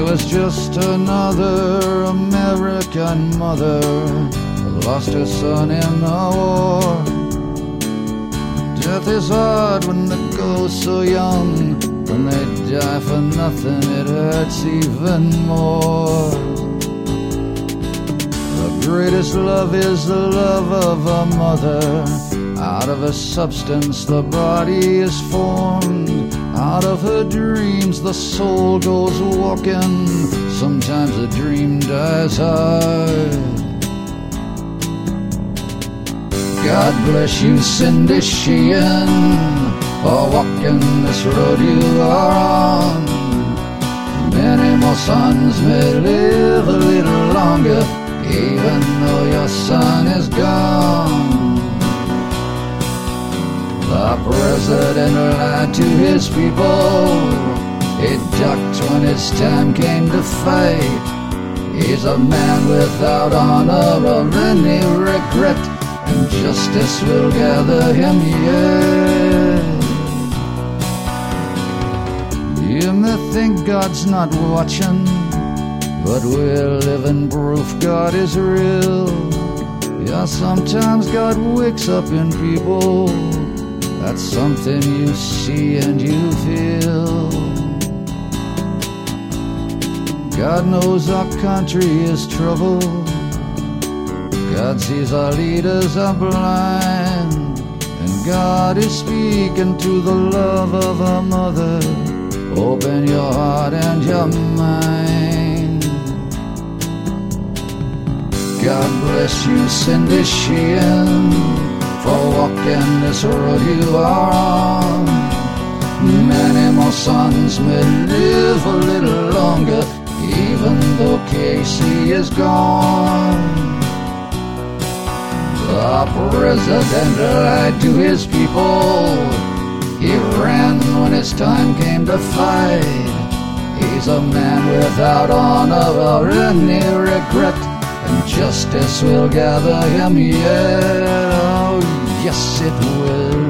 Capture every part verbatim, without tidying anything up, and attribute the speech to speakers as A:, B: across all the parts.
A: was just another American mother who lost her son in the war. Death is hard when they go so young. When they die for nothing, it hurts even more. The greatest love is the love of a mother. Out of her substance the body is formed. Out of her dreams the soul goes walking. Sometimes the dream dies hard. God bless you, Cindy Sheehan, for walking this road you are on. Many more sons may live a little longer, even though your son is gone. The president lied to his people. He ducked when his time came to fight. He's a man without honor or any regret, and justice will gather him yet. You may think God's not watching, but we're living proof God is real. Yeah, sometimes God wakes up in people. That's something you see and you feel. God knows our country is trouble. God sees our leaders are blind. And God is speaking to the love of a mother. Open your heart and your mind. God bless you, Cindy Sheehan, for walking this road you are on. Many more sons may live a little longer, even though Casey is gone. The president lied to his people. He ran when his time came to fight. He's a man without honor or any regret, and justice will gather him yet. Oh, yes, it will.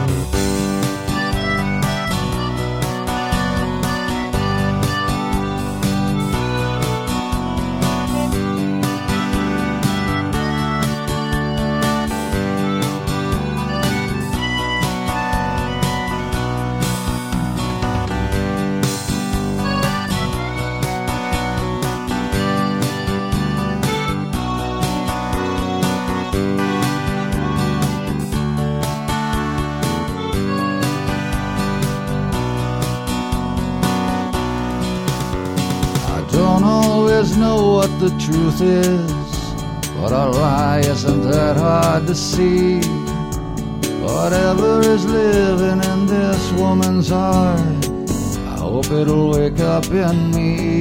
A: Don't always know what the truth is, but a lie isn't that hard to see. Whatever is living in this woman's heart, I hope it'll wake up in me.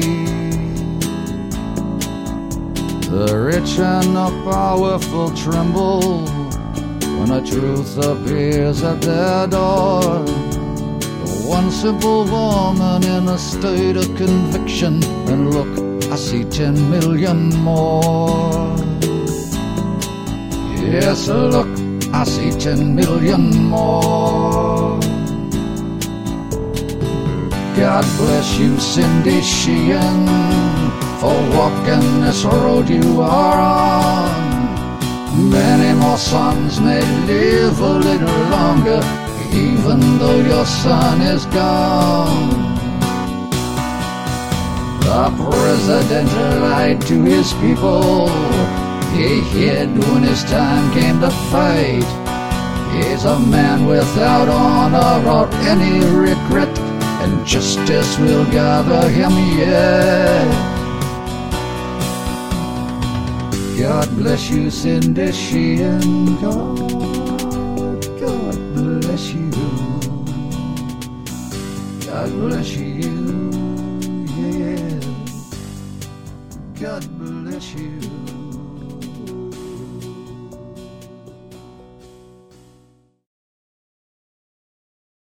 A: The rich and the powerful tremble when the truth appears at their door. One simple woman in a state of conviction, and look, I see ten million more. Yes, look, I see ten million more. God bless you, Cindy Sheehan, for walking this road you are on. Many more sons may live a little longer, even though your son is gone. The president lied to his people. He hid when his time came to fight. He's a man without honor or any regret, and justice will gather him yet. God bless you, Cindy Sheehan. God, God bless you. God bless you, yeah. God